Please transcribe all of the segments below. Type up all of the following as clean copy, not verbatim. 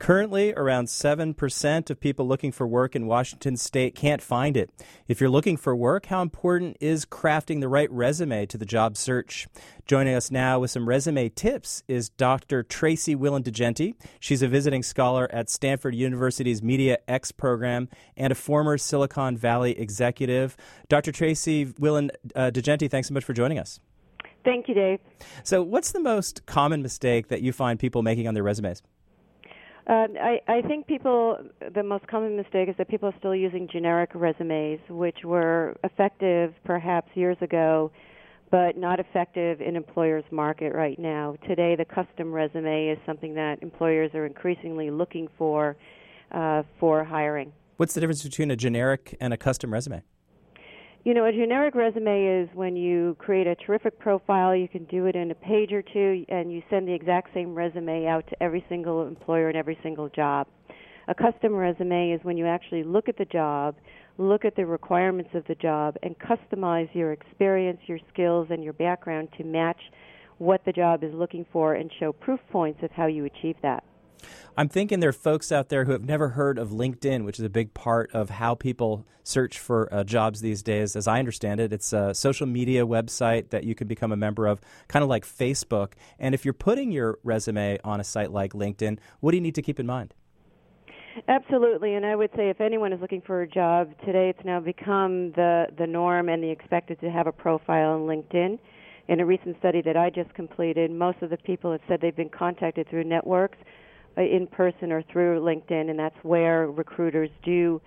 Currently, around 7% of people looking for work in Washington state can't find it. If you're looking for work, how important is crafting the right resume to the job search? Joining us now with some resume tips is Dr. Tracy Whelan-DeGenti. She's a visiting scholar at Stanford University's Media X program and a former Silicon Valley executive. Dr. Tracy Whelan-DeGenti, thanks so much for joining us. Thank you, Dave. So what's the most common mistake that you find people making on their resumes? I think the most common mistake is that people are still using generic resumes, which were effective perhaps years ago, but not effective in employers' market right now. Today, the custom resume is something that employers are increasingly looking for hiring. What's the difference between a generic and a custom resume? You know, a generic resume is when you create a terrific profile, you can do it in a page or two, and you send the exact same resume out to every single employer and every single job. A custom resume is when you actually look at the job, look at the requirements of the job, and customize your experience, your skills, and your background to match what the job is looking for and show proof points of how you achieve that. I'm thinking there are folks out there who have never heard of LinkedIn, which is a big part of how people search for jobs these days. As I understand it, it's a social media website that you can become a member of, kind of like Facebook. And if you're putting your resume on a site like LinkedIn, what do you need to keep in mind? Absolutely, and I would say if anyone is looking for a job, today it's now become the norm and the expected to have a profile on LinkedIn. In a recent study that I just completed, most of the people have said they've been contacted through networks, in person or through LinkedIn, and that's where recruiters do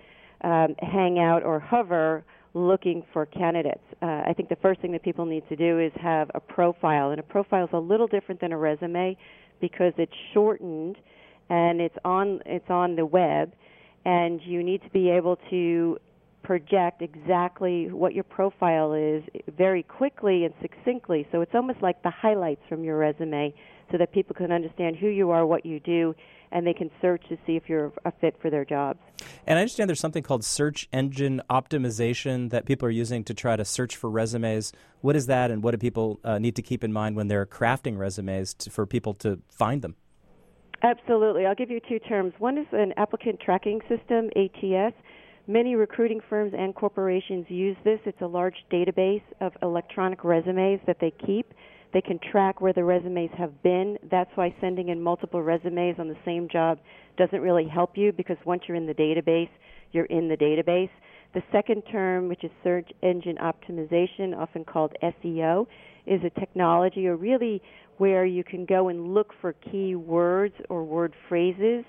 hang out or hover looking for candidates. I think the first thing that people need to do is have a profile, and a profile is a little different than a resume because it's shortened and it's on the web, and you need to be able to project exactly what your profile is very quickly and succinctly. So it's almost like the highlights from your resume so that people can understand who you are, what you do, and they can search to see if you're a fit for their jobs. And I understand there's something called search engine optimization that people are using to try to search for resumes. What is that, and what do people need to keep in mind when they're crafting resumes for people to find them? Absolutely. I'll give you two terms. One is an applicant tracking system, ATS. Many recruiting firms and corporations use this. It's a large database of electronic resumes that they keep. They can track where the resumes have been. That's why sending in multiple resumes on the same job doesn't really help you, because once you're in the database, you're in the database. The second term, which is search engine optimization, often called SEO, is a technology, or really where you can go and look for key words or word phrases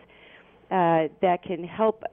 that can help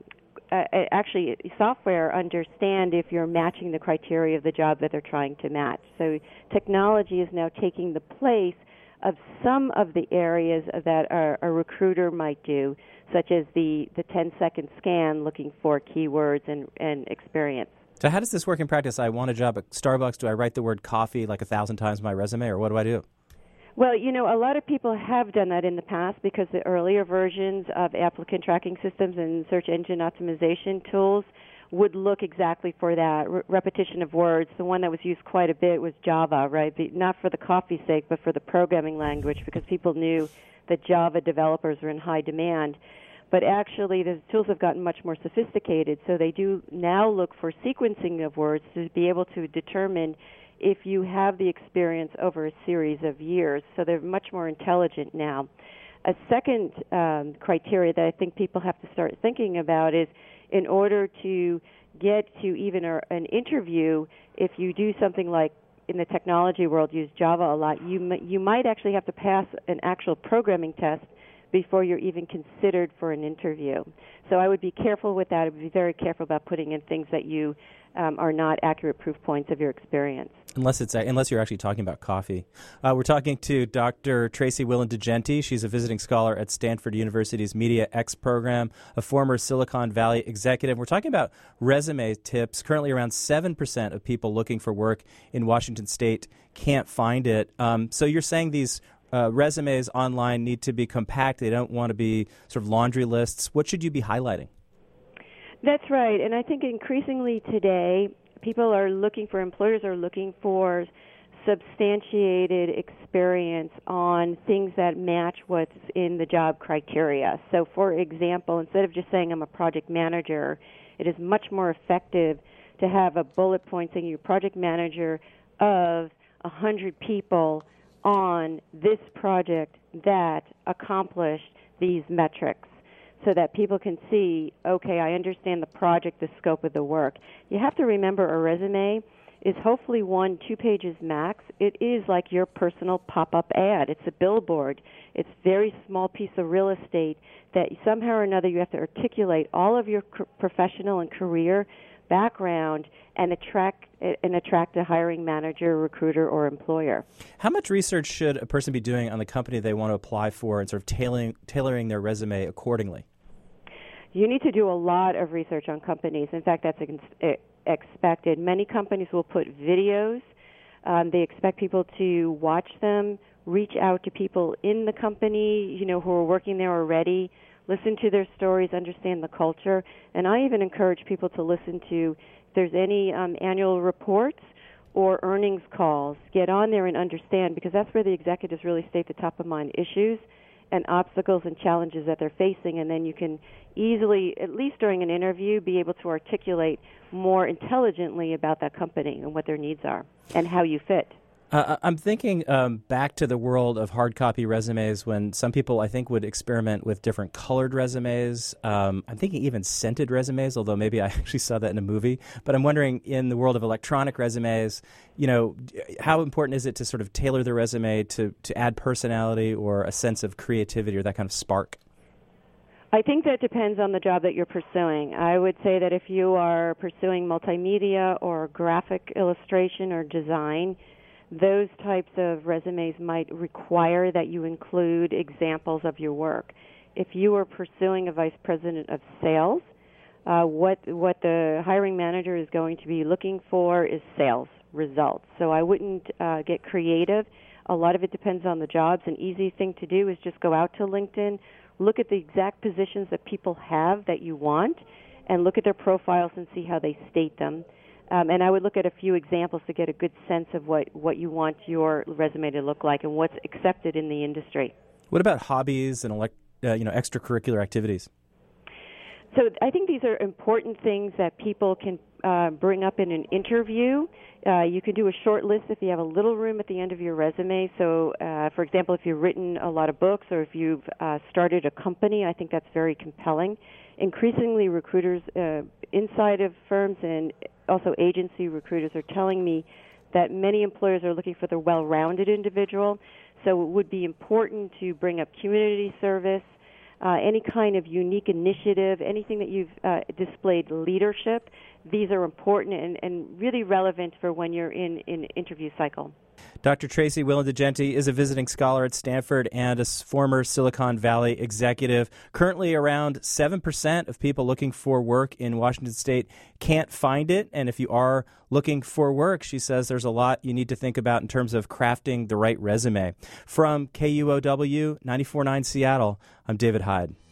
actually software understand if you're matching the criteria of the job that they're trying to match. So technology is now taking the place of some of the areas that a recruiter might do, such as the 10-second scan looking for keywords and experience. So how does this work in practice? I want a job at Starbucks. Do I write the word coffee like 1,000 times in my resume, or what do I do? Well, you know, a lot of people have done that in the past because the earlier versions of applicant tracking systems and search engine optimization tools would look exactly for that, repetition of words. The one that was used quite a bit was Java, right? Not for the coffee's sake, but for the programming language, because people knew that Java developers were in high demand. But actually, the tools have gotten much more sophisticated, so they do now look for sequencing of words to be able to determine if you have the experience over a series of years. So they're much more intelligent now. A second criteria that I think people have to start thinking about is, in order to get to even an interview, if you do something like, in the technology world, use Java a lot, you might actually have to pass an actual programming test before you're even considered for an interview. So I would be careful with that. I would be very careful about putting in things that you are not accurate proof points of your experience. Unless you're actually talking about coffee. We're talking to Dr. Tracy Whelan-DeGenti. She's a visiting scholar at Stanford University's Media X program, a former Silicon Valley executive. We're talking about resume tips. Currently, around 7% of people looking for work in Washington state can't find it. So you're saying these resumes online need to be compact. They don't want to be sort of laundry lists. What should you be highlighting? That's right, and I think increasingly today, employers are looking for substantiated experience on things that match what's in the job criteria. So, for example, instead of just saying I'm a project manager, it is much more effective to have a bullet point saying you're project manager of 100 people on this project that accomplished these metrics, so that people can see, okay, I understand the project, the scope of the work. You have to remember a resume is hopefully 1-2 pages max. It is like your personal pop-up ad. It's a billboard. It's a very small piece of real estate that somehow or another you have to articulate all of your professional and career background and attract a hiring manager, recruiter, or employer. How much research should a person be doing on the company they want to apply for and sort of tailoring their resume accordingly? You need to do a lot of research on companies. In fact, that's expected. Many companies will put videos. They expect people to watch them, reach out to people in the company, who are working there already, listen to their stories, understand the culture. And I even encourage people to listen to, if there's any annual reports or earnings calls, get on there and understand, because that's where the executives really stay at the top of mind issues and obstacles and challenges that they're facing, and then you can easily, at least during an interview, be able to articulate more intelligently about that company and what their needs are and how you fit. I'm thinking back to the world of hard copy resumes when some people, I think, would experiment with different colored resumes. I'm thinking even scented resumes, although maybe I actually saw that in a movie. But I'm wondering, in the world of electronic resumes, how important is it to sort of tailor the resume to add personality or a sense of creativity or that kind of spark? I think that depends on the job that you're pursuing. I would say that if you are pursuing multimedia or graphic illustration or design, those types of resumes might require that you include examples of your work. If you are pursuing a vice president of sales, what the hiring manager is going to be looking for is sales results. So I wouldn't get creative. A lot of it depends on the jobs. An easy thing to do is just go out to LinkedIn, look at the exact positions that people have that you want, and look at their profiles and see how they state them. And I would look at a few examples to get a good sense of what you want your resume to look like and what's accepted in the industry. What about hobbies and extracurricular activities? So I think these are important things that people can bring up in an interview. You can do a short list if you have a little room at the end of your resume. So, for example, if you've written a lot of books or if you've started a company, I think that's very compelling. Increasingly, recruiters inside of firms and also agency recruiters are telling me that many employers are looking for the well-rounded individual. So it would be important to bring up community service, any kind of unique initiative, anything that you've displayed leadership. These are important and really relevant for when you're in an interview cycle. Dr. Tracy Willen-DeGenti is a visiting scholar at Stanford and a former Silicon Valley executive. Currently, around 7% of people looking for work in Washington State can't find it. And if you are looking for work, she says there's a lot you need to think about in terms of crafting the right resume. From KUOW 94.9 Seattle, I'm David Hyde.